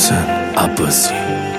محسن عباسی.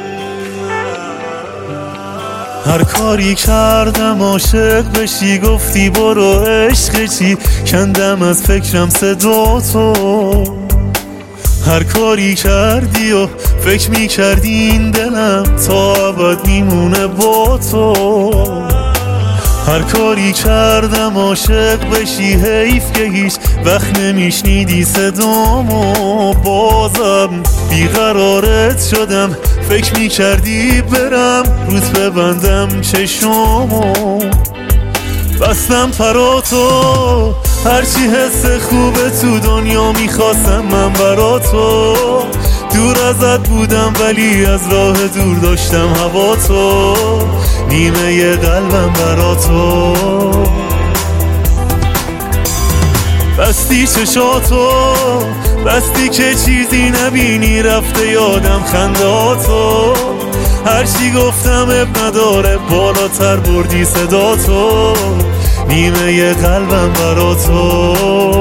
هر کاری کردم عاشق بشی، گفتی برو عشق چی، کندم از فکرم صدا تو. هر کاری کردی و فکر میکردی این دلم تا ابد میمونه با تو. هر کاری کردم عاشق بشی، حیف که هیچ وقت نمیشنیدی صدامو. بازم بیقرارت شدم، فکر میکردی برم روز ببندم چشامو. بستم پراتو، هرچی حس خوبه تو دنیا میخواستم من برا تو. دور ازت بودم ولی از راه دور داشتم هوا تو. نیمه ی قلبم برا تو. بستی چشاتو، بستی که چیزی نبینی، رفته یادم خنداتو. هرچی گفتم اب نداره، بالاتر بردی صداتو. نیمه ی قلبم برا تو.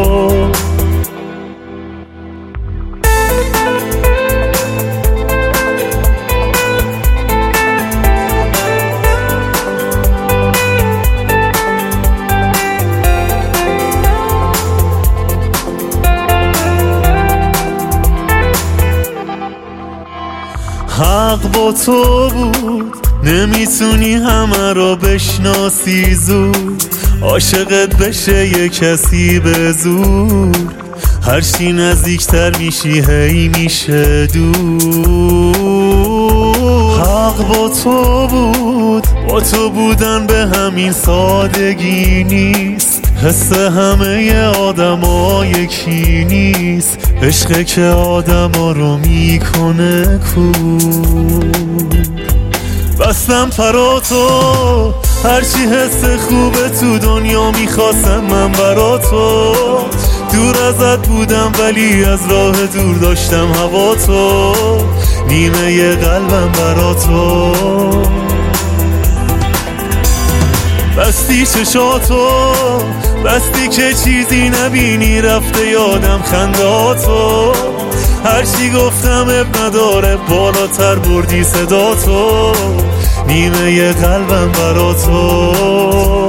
حق با تو بود، نمیتونی همه رو بشناسی زود. عاشقت بشه یه کسی به زور، هرچی نزدیکتر میشی هی میشه دور. حق با تو بود، با تو بودن به همین سادگی نیست. حس همه آدما یکی نیست، عشقه که آدما رو میکنه کور. بستم پراتو، هرچی حس خوبه تو دنیا میخواستم من برا تو. دور ازت بودم ولی از راه دور داشتم هوا تو. نیمه ی قلبم برا تو. بستی چشاتو، بستی که چیزی نبینی، رفته یادم خنداتو. هرچی گفتم اب نداره، بالاتر بردی صداتو. نیمه ی قلبم برا تو.